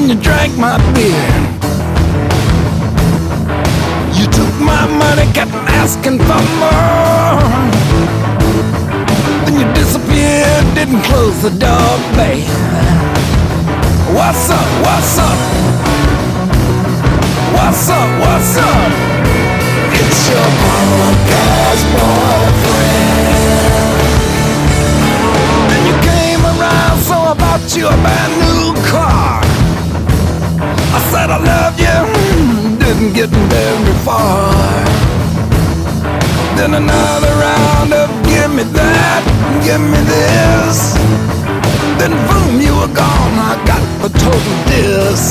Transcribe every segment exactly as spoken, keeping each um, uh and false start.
and you drank my beer. You took my money, kept asking for more. Then you disappeared, didn't close the door, babe. What's up, what's up? What's up, what's up? It's your punk-ass boyfriend. Then you came around, so I bought you a brand new car. I said I love you, didn't get very far. Then another round of give me that, give me this. Then boom, you were gone, I got the total diss.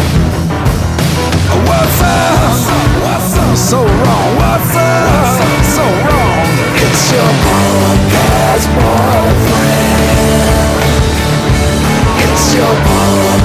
What's up? What's up? So wrong. What's up? So wrong. It's your punk-ass boyfriend. It's your punk